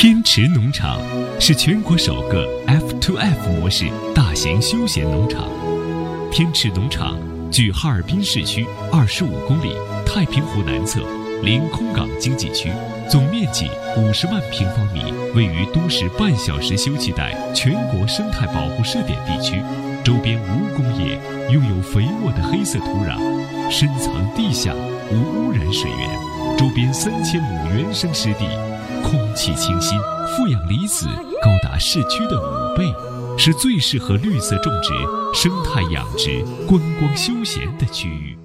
天池农场是全国首个 F2F 模式大型休闲农场。天池农场距哈尔滨市区25公里，太平湖南侧，临空港经济区，总面积50万平方米，位于都市半小时休憩带全国生态保护试点地区，周边无工业，拥有肥沃的黑色土壤，深藏地下，无污染水源，周边3000亩原生湿地，空气清新，负氧离子高达市区的5倍，是最适合绿色种植、生态养殖、观光休闲的区域。